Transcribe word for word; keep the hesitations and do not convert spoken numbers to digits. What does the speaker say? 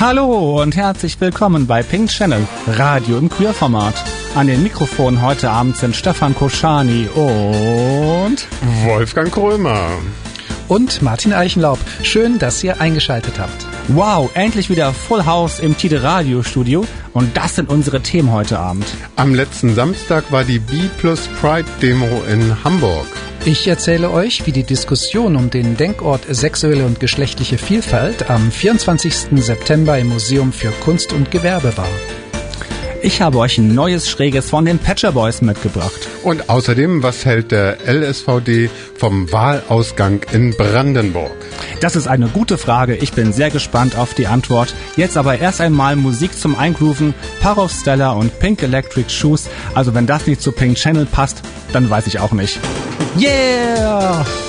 Hallo und herzlich willkommen bei Pink Channel, Radio im Queerformat. An den Mikrofonen heute Abend sind Stefan Koschani und Wolfgang Krömer und Martin Eichenlaub. Schön, dass ihr eingeschaltet habt. Wow, endlich wieder Full House im Tide Radio Studio und das sind unsere Themen heute Abend. Am letzten Samstag war die B plus Pride Demo in Hamburg. Ich erzähle euch, wie die Diskussion um den Denkort sexuelle und geschlechtliche Vielfalt am vierundzwanzigsten September im Museum für Kunst und Gewerbe war. Ich habe euch ein neues Schräges von den Pet Shop Boys mitgebracht. Und außerdem, was hält der L S V D vom Wahlausgang in Brandenburg? Das ist eine gute Frage. Ich bin sehr gespannt auf die Antwort. Jetzt aber erst einmal Musik zum Eingrooven. Parov Stella und Pink Electric Shoes. Also wenn das nicht zu Pink Channel passt, dann weiß ich auch nicht. Yeah!